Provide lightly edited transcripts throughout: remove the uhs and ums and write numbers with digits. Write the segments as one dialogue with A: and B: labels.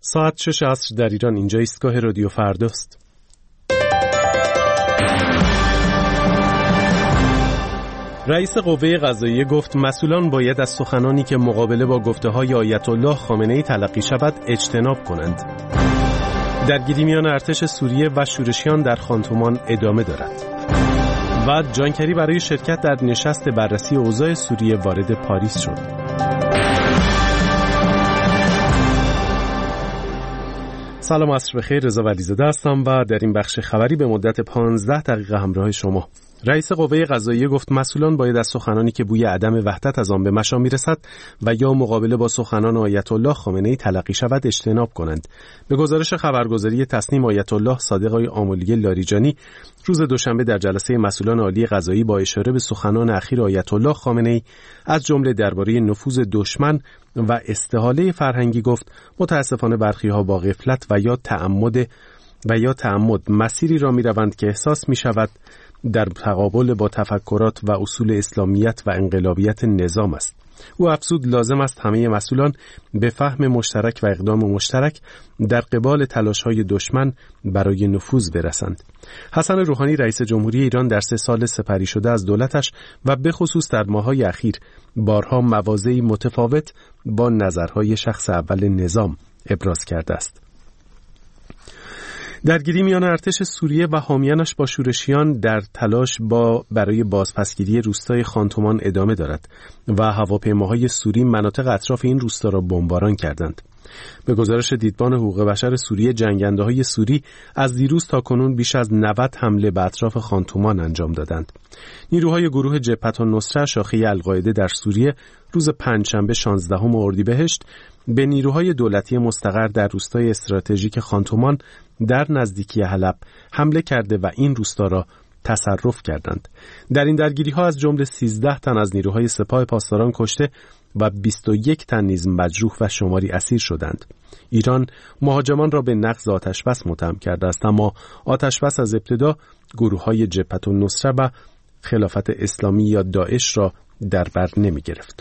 A: ساعت 6 عصر در ایران. اینجا ایستگاه رادیو فرداست. رئیس قوه قضاییه گفت مسئولان باید از سخنانی که مقابله با گفته‌های آیت الله خامنه‌ای تلقی شود اجتناب کنند. درگیری میان ارتش سوریه و شورشیان در خانتومان ادامه دارد. و جان کری برای شرکت در نشست بررسی اوضاع سوریه وارد پاریس شد. سلام، عصر بخیر. رضا ولیزاده هستم و در این بخش خبری به مدت 15 دقیقه همراه شما. رئیس قوه قضاییه گفت مسئولان باید از سخنانی که بوی عدم وحدت از آن به مشام میرسد و یا مقابله با سخنان آیت الله خامنه‌ای تلقی شود اجتناب کنند. به گزارش خبرگزاری تصنیم، آیت الله صادق آملی لاریجانی روز دوشنبه در جلسه مسئولان عالی قضایی با اشاره به سخنان اخیر آیت الله خامنه‌ای از جمله درباره نفوذ دشمن و استحاله فرهنگی گفت متاسفانه برخی‌ها با غفلت و یا تعمد مسیری را می‌روند که احساس می‌شود در تقابل با تفکرات و اصول اسلامیت و انقلابیت نظام است. او افزود لازم است همه مسئولان به فهم مشترک و اقدام مشترک در قبال تلاش‌های دشمن برای نفوذ برسند. حسن روحانی رئیس جمهوری ایران در 3 سال سپری شده از دولتش و به خصوص در ماه‌های اخیر بارها مواضعی متفاوت با نظرهای شخص اول نظام ابراز کرده است. درگیری میان ارتش سوریه و حامیانش با شورشیان در تلاش برای بازپسگیری روستای خانتومان ادامه دارد و هواپیماهای سوری مناطق اطراف این روستا را بمباران کردند. به گزارش دیدبان حقوق بشر سوریه، جنگنده‌های سوری از دیروز تا کنون بیش از 90 حمله به اطراف خانتومان انجام دادند. نیروهای گروه جبهة النصره شاخه القاعده در سوریه روز پنجشنبه 16 اردیبهشت به نیروهای دولتی مستقر در روستای استراتژیک خانتومان در نزدیکی حلب حمله کرده و این روستا را تصرف کردند. در این درگیری‌ها از جمله 13 تن از نیروهای سپاه پاسداران کشته و 21 تن نیز مجروح و شماری اسیر شدند. ایران مهاجمان را به نقض آتشبس متهم کرده است، اما آتشبس از ابتدا گروه‌های جبهة النصره و خلافت اسلامی یا داعش را در بر نمی‌گرفت.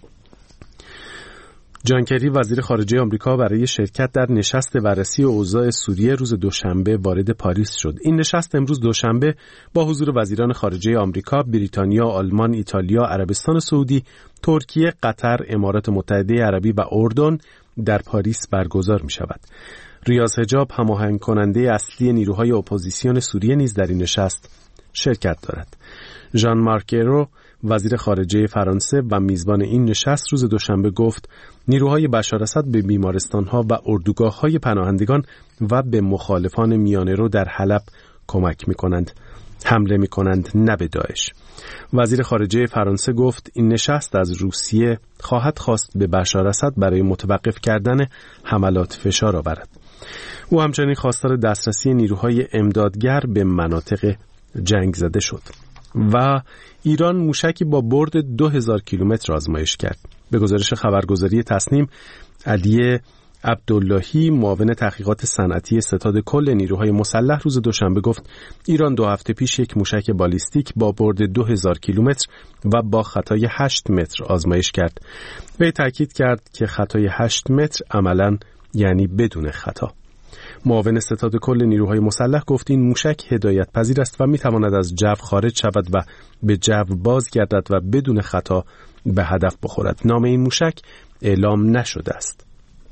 A: جان کری وزیر خارجه آمریکا برای شرکت در نشست بررسی اوضاع سوریه روز دوشنبه وارد پاریس شد. این نشست امروز دوشنبه با حضور وزیران خارجه آمریکا، بریتانیا، آلمان، ایتالیا، عربستان سعودی، ترکیه، قطر، امارات متحده عربی و اردن در پاریس برگزار می شود. ریاض حجاب هماهنگ کننده اصلی نیروهای اپوزیسیون سوریه نیز در این نشست شرکت دارد. ژان مارک ایرو وزیر خارجه فرانسه و میزبان این نشست روز دوشنبه گفت نیروهای بشار اسد به بیمارستان‌ها و اردوگاه‌های پناهندگان و به مخالفان میانه‌رو در حلب کمک می‌کنند، حمله می‌کنند، نه به داعش. وزیر خارجه فرانسه گفت این نشست از روسیه خواهد خواست به بشار اسد برای متوقف کردن حملات فشار آورد. او همچنین خواستار دسترسی نیروهای امدادگر به مناطق جنگ زده شد. و ایران موشکی با برد 2000 کیلومتر آزمایش کرد. به گزارش خبرگزاری تصنیم، علی عبداللهی معاون تحقیقات صنعتی ستاد کل نیروهای مسلح روز دوشنبه گفت ایران 2 هفته پیش یک موشک بالیستیک با برد 2000 کیلومتر و با خطای 8 متر آزمایش کرد. وی تاکید کرد که خطای 8 متر عملاً یعنی بدون خطا. معاون ستاد کل نیروهای مسلح گفت این موشک هدایت پذیر است و میتواند از جو خارج شود و به جو بازگردد و بدون خطا به هدف بخورد. نام این موشک اعلام نشده است.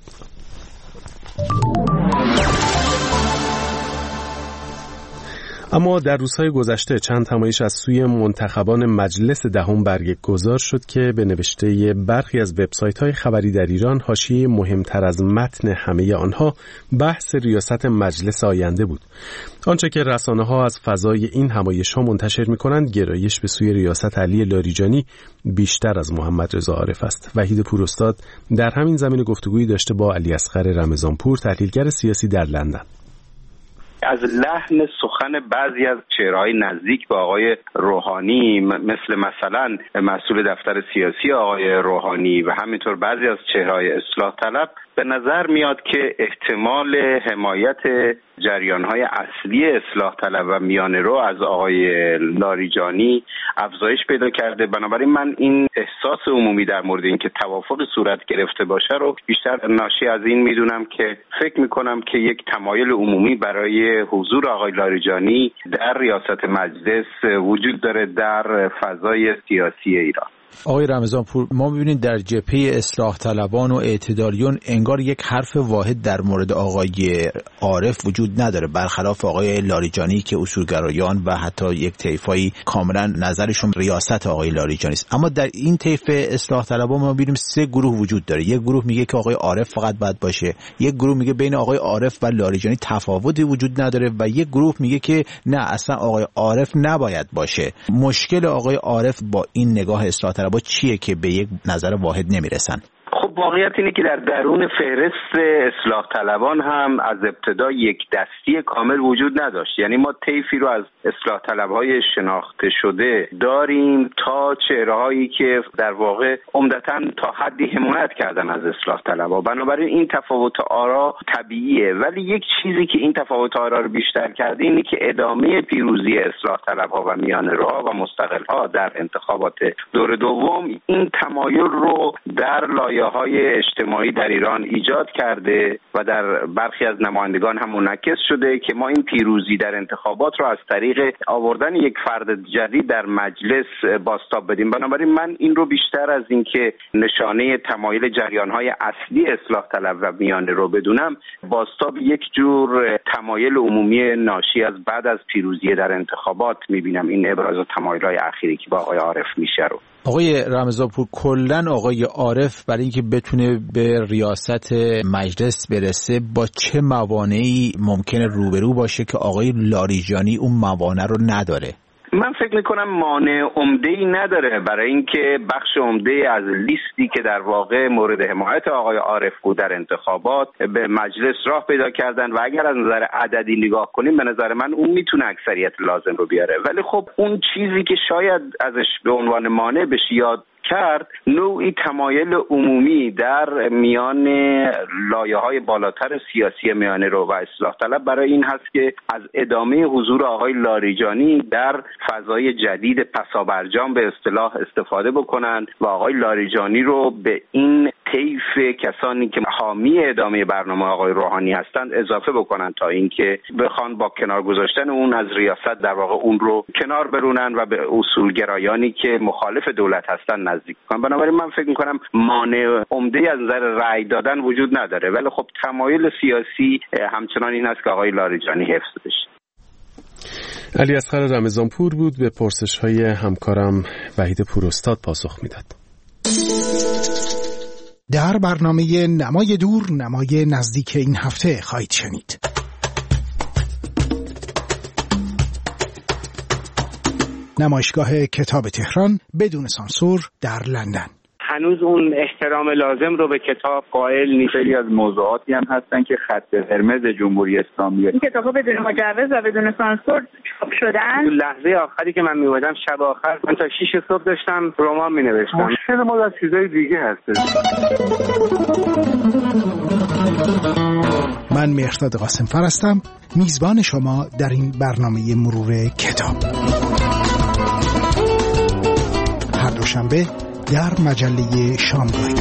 A: اما در روزهای گذشته چند همایش از سوی منتخبان مجلس دهم برگزار شد که به نوشته برخی از وبسایت‌های خبری در ایران حاشیه مهمتر از متن همه آنها بحث ریاست مجلس آینده بود. آنچه که رسانه‌ها از فضای این همایش‌ها منتشر می‌کنند گرایش به سوی ریاست علی لاریجانی بیشتر از محمد رضا عارف است. وحید پوراستاد در همین زمینه گفتگویی داشته با علی اصغر رمضانپور، تحلیلگر سیاسی در لندن.
B: از لحن سخن بعضی از چهره‌های نزدیک به آقای روحانی مثلا مسئول دفتر سیاسی آقای روحانی و همینطور بعضی از چهره‌های اصلاح طلب به نظر میاد که احتمال حمایت جریان‌های اصلی اصلاح طلب و میانه‌رو از آقای لاریجانی افزایش پیدا کرده. بنابراین من این احساس عمومی در مورد اینکه توافق صورت گرفته باشه رو بیشتر ناشی از این میدونم که فکر میکنم که یک تمایل عمومی برای حضور آقای لاریجانی در ریاست مجلس وجود داره در فضای سیاسی ایران.
C: آقای رمضانپور، ما می‌بینیم در جبهه اصلاح طلبان و اعتدالیون انگار یک حرف واحد در مورد آقای عارف وجود نداره، برخلاف آقای لاریجانی که اصولگرایان و حتی یک طیفایی کاملا نظرشون ریاست آقای لاریجانی است. اما در این طیف اصلاح طلبان ما می‌بینیم سه گروه وجود داره. یک گروه میگه که آقای عارف فقط باید باشه، یک گروه میگه بین آقای عارف و لاریجانی تفاوتی وجود نداره و یک گروه میگه که نه، اصلا آقای عارف نباید باشه. مشکل آقای عارف با این نگاه اصلاح طلبان چیه که به یک نظر واحد نمیرسن؟
B: خب واقعیت اینه که در درون فهرست اصلاح طلبان هم از ابتدا یک دستی کامل وجود نداشت. یعنی ما طیفی رو از اصلاح طلبهای شناخته شده داریم تا چهره‌هایی که در واقع عمدتاً تا حدی حمایت کردن از اصلاح طلبها. بنابراین این تفاوت آرا طبیعیه، ولی یک چیزی که این تفاوت آرا رو بیشتر کرده اینه که ادامه پیروزی اصلاح طلبها و میانه‌روها و مستقل‌ها در انتخابات دور دوم این تمایل رو در لایه‌های اجتماعی در ایران ایجاد کرده و در برخی از نمایندگان هم منعکس شده که ما این پیروزی در انتخابات رو از طریق آوردن یک فرد جدید در مجلس بازتاب بدیم. بنابراین من این رو بیشتر از اینکه نشانه تمایل جریان‌های اصلی اصلاح طلب و میانه‌رو بدونم، بازتاب یک جور تمایل عمومی ناشی از بعد از پیروزی در انتخابات می‌بینم این ابراز تمایل‌های اخیری که با آقای عارف میشه رو.
C: آقای رمضانپور، کلن آقای عارف برای اینکه بتونه به ریاست مجلس برسه با چه موانعی ممکنه روبرو باشه که آقای لاریجانی اون موانع رو نداره؟
B: من فکر میکنم مانع عمده‌ای نداره برای اینکه بخش عمده از لیستی که در واقع مورد حمایت آقای عارف بود در انتخابات به مجلس راه پیدا کردن و اگر از نظر عددی نگاه کنیم به نظر من اون میتونه اکثریت لازم رو بیاره. ولی خب اون چیزی که شاید ازش به عنوان مانع بشه یاد کرد، نوعی تمایل عمومی در میان لایه‌های بالاتر سیاسی میانه‌رو و اصلاح طلب برای این هست که از ادامه حضور آقای لاریجانی در فضای جدید پسابرجام به اصطلاح استفاده بکنند و آقای لاریجانی رو به این طیف کسانی که حامی ادامه برنامه آقای روحانی هستند اضافه بکنن تا اینکه بخوان با کنار گذاشتن اون از ریاست در واقع اون رو کنار برونن و به اصولگرایانی که مخالف دولت هستن نزدیک کنن. بنابراین من فکر می‌کنم مانع عمده‌ای از نظر رأی دادن وجود نداره، ولی خب تمایل سیاسی همچنان این است که آقای لاریجانی حفظ بشه.
A: علیاصغر رمضانپور بود، به پرسش‌های همکارم وحید پوراستاد پاسخ میداد.
D: در برنامه نمای دور، نمای نزدیک این هفته خواهید شنید. نمایشگاه کتاب تهران بدون سانسور در لندن.
E: هنوز اون احترام لازم رو به کتاب قائل نیست.
F: خیلی از موضوعاتی هم هستن که خط قرمز جمهوری اسلامی.
G: این کتاب‌ها بدون مجوز و بدون سانسور چاپ شدن.
E: لحظه آخری که من می‌اومدم شب آخر من تا 6 صبح داشتم رمان می‌نوشتم.
F: مشکل ما از چیزای دیگه هست.
D: من مهرداد قاسم‌فر هستم، میزبان شما در این برنامه مرور کتاب. هر دوشنبه در مجله شامگاهی.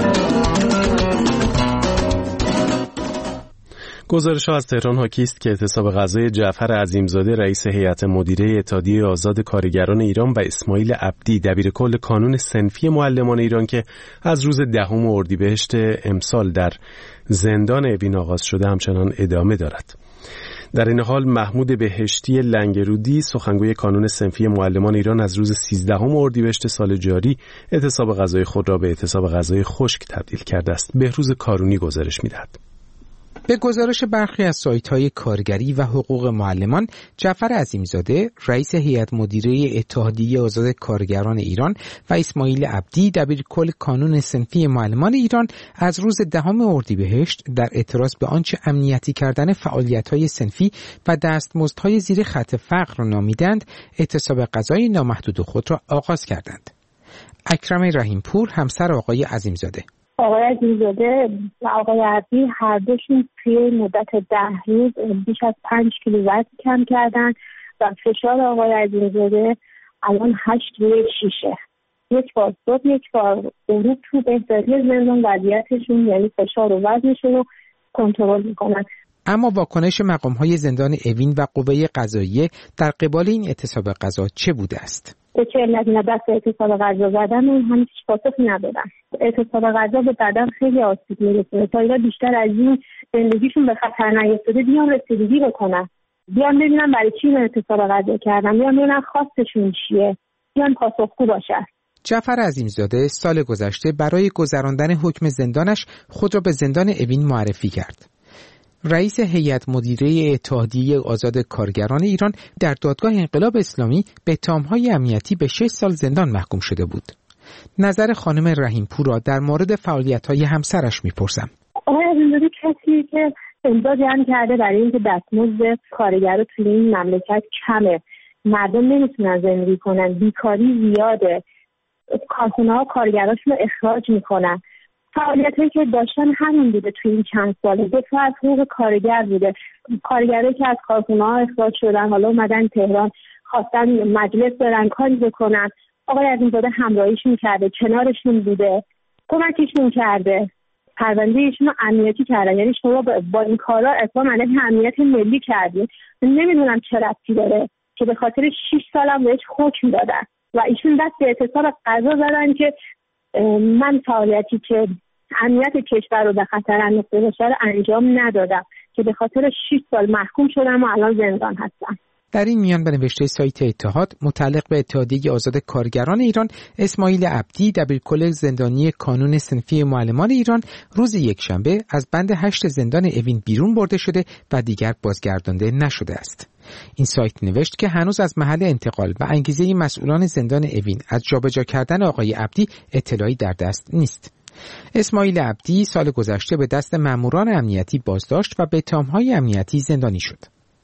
A: گزارش‌ها از تهران حاکی است که اعتصاب غذای جعفر عظیمزاده رئیس هیئت مدیره اتحادیه آزاد کارگران ایران و اسماعیل عبدی دبیرکل کانون صنفی معلمان ایران که از روز 10 اردیبهشت امسال در زندان اوین آغاز شده همچنان ادامه دارد. در این حال محمود بهشتی لنگرودی سخنگوی کانون صنفی معلمان ایران از روز 13 اردیبهشت سال جاری اعتصاب غذای خود را به اعتصاب غذای خشک تبدیل کرده است. بهروز کارونی گزارش می‌دهد.
H: به گزارش برخی از سایت‌های کارگری و حقوق معلمان، جعفر عظیمزاده رئیس هیئت مدیره اتحادیه آزاد کارگران ایران و اسماعیل عبدی دبیرکل کانون صنفی معلمان ایران از روز 10 اردیبهشت در اعتراض به آنچه امنیتی کردن فعالیت‌های صنفی و دستمزدهای زیر خط فقر را نامیدند، اعتصاب غذای نامحدود خود را آغاز کردند. اکرم رحیمپور همسر آقای عظیمزاده:
G: آقای عزیزاده و آقای عبدی هر دوشون توی مدت 10 روز بیش از 5 کیلو وزن کم کردن و فشار آقای عزیزاده الان 8 روی 6. یک بار صبح یک بار غروب تو بهداری زندان وضعیتشون یعنی فشار و وزنشون رو کنترل میکنن.
H: اما واکنش مقام‌های زندان اوین و قوه قضاییه در قبال این اعتصاب غذا چه بوده است؟
G: به چه علتی دست اعتصاب غذا زدن و هم هیچ پاسخی ندادن. اعتصاب غذا به بدن خیلی آسیب میرسونه. تا اینا بیشتر از این زندگیشون به خطر نیفتاده بیان رسیدگی بکنن. بیان ببینن برای چی اعتصاب غذا کردن. بیان ببینن خواستشون چیه. بیان پاسخگو باشن.
H: جعفر عظیمزاده سال گذشته برای گذراندن حکم زندانش خود را به زندان اوین معرفی کرد. رئیس هیئت مدیره اتحادیه آزاد کارگران ایران در دادگاه انقلاب اسلامی به اتهام‌های امنیتی به 6 سال زندان محکوم شده بود. نظر خانم رحیم‌پور را در مورد فعالیت‌های همسرش می‌پرسم.
G: آقای عزیزاده کسی که امضا جمع کرده برای اینکه دستمزد کارگرا توی این مملکت کمه، مردم نمیتونن زندگی کنن، بیکاری زیاده، کارخونه‌ها کارگراشون رو اخراج میکنن. فعالیتایی که داشتن همین بوده توی این چند ساله. دفاع از حقوق کارگر بوده. کارگرایی که از کارخونه‌ها اخراج شدن حالا اومدن تهران خواستن مجلس برن کاری بکنن. آقای عزیزاده همراهیشون کرده، کنارشون بوده، کمکشون کرده، پرونده ایشون رو امنیتی کردن. یعنی شما با این کارا اصلا علیه امنیت ملی کردین. نمیدونم چه ربطی داره که به خاطر 6 سالم بهش حکم دادن و ایشون دست به اعتصاب غذا زدن که من فعالیتی که امنیت کشور رو به خطر انداخته باشه رو انجام ندادم که به خاطر 6 سال محکوم شدم و الان زندان هستم.
H: در این میان به نوشته سایت اتحاد متعلق به اتحادیه آزاد کارگران ایران، اسماعیل عبدی دبیرکل زندانی کانون صنفی معلمان ایران روز یکشنبه از بند 8 زندان اوین بیرون برده شده و دیگر بازگردانده نشده است. این سایت نوشت که هنوز از محل انتقال و انگیزه مسئولان زندان اوین از جابجا کردن آقای عبدی اطلاعی در دست نیست. اسماعیل عبدی سال گذشته به دست ماموران امنیتی بازداشت و به اتهام‌های امنیتی زندانی شد.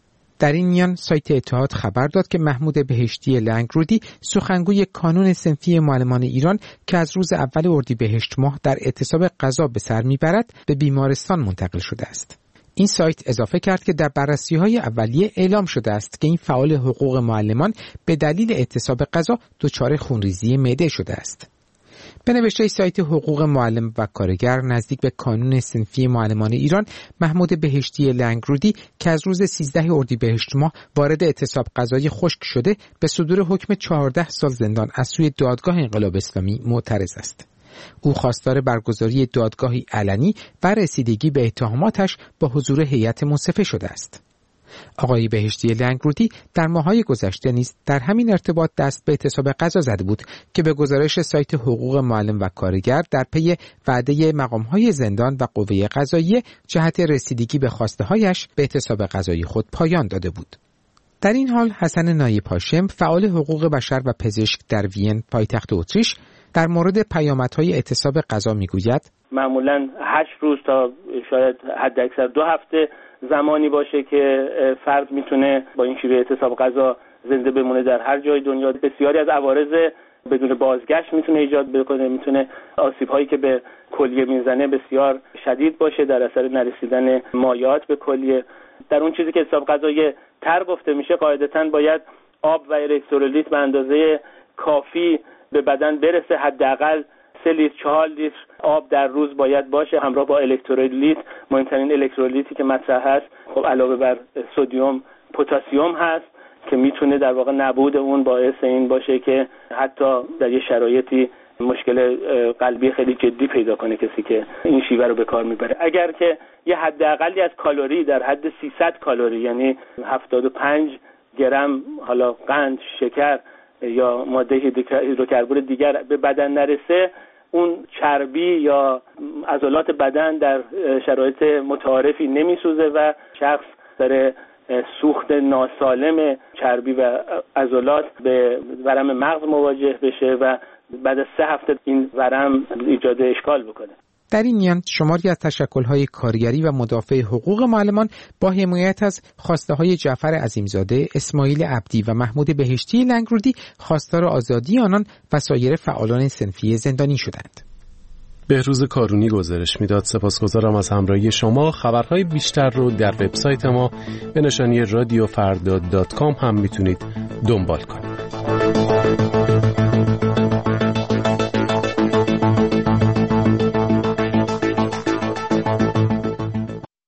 H: در این میان سایت اتحاد خبر داد که محمود بهشتی لنگرودی سخنگوی کانون صنفی معلمان ایران که از روز اول اردیبهشت ماه در اعتصاب غذا به سر میبرد به بیمارستان منتقل شده است. این سایت اضافه کرد که در بررسی‌های اولیه اعلام شده است که این فعال حقوق معلمان به دلیل اعتصاب غذا دچار خونریزی معده شده است. به نوشته سایت حقوق معلم و کارگر نزدیک به کانون صنفی معلمان ایران، محمود بهشتی لنگرودی که از روز 13 اردیبهشت ماه وارد اعتصاب غذایی خشک شده به صدور حکم 14 سال زندان از سوی دادگاه انقلاب اسلامی معترض است. او خواستار برگزاری دادگاهی علنی و رسیدگی به اتهاماتش با حضور هیئت منصفه شده است. آقای بهشتی لنگرودی در ماه‌های گذشته نیز در همین ارتباط دست به اعتصاب غذا زده بود که به گزارش سایت حقوق معلم و کارگر در پی وعده مقام‌های زندان و قوه قضاییه جهت رسیدگی به خواسته‌هایش به اعتصاب غذایی خود پایان داده بود. در این حال حسن نایب هاشم فعال حقوق بشر و پزشک در وین پایتخت اتریش در مورد پیامدهای اعتصاب غذا میگوید
I: معمولاً 8 روز تا شاید حداکثر 2 هفته زمانی باشه که فرد میتونه با این شیوه اعتصاب غذا زنده بمونه در هر جای دنیا. بسیاری از عوارض بدون بازگشت میتونه ایجاد بکنه، میتونه آسیب هایی که به کلیه میزنه بسیار شدید باشه در اثر نرسیدن مایعات به کلیه. در اون چیزی که اعتصاب غذایی تر گفته میشه قاعدتاً باید آب و الکترولیت به اندازه کافی به بدن برسه. حداقل 3 لیتر 4 لیتر آب در روز باید باشه همراه با الکترولیت. مهمترین الکترولیتی که مطرح هست خب علاوه بر سدیم پتاسیم هست که میتونه در واقع نبود اون باعث این باشه که حتی در یه شرایطی مشکل قلبی خیلی جدی پیدا کنه کسی که این شیوه رو به کار میبره. اگر که یه حداقلی از کالری در حد 300 کالری یعنی 75 گرم حالا قند، شکر یا ماده هیدروکربن دیگر به بدن نرسه، اون چربی یا عضلات بدن در شرایط متعارفی نمیسوزه و شخص در سوخت ناسالم چربی و عضلات به ورم مغز مواجه بشه و بعد از 3 هفته این ورم ایجاد اشکال بکنه.
H: در این میان شماری از تشکل‌های کارگری و مدافع حقوق معلمان با حمایت از خواسته‌های جعفر عظیمزاده، اسماعیل عبدی و محمود بهشتی لنگرودی خواستار آزادی آنان و سایر فعالان صنفی زندانی شدند.
A: بهروز کارونی گزارش میداد. سپاسگزارم از همراهی شما. خبرهای بیشتر رو در وبسایت ما به نشانی radiofardad.com هم میتونید دنبال کنید.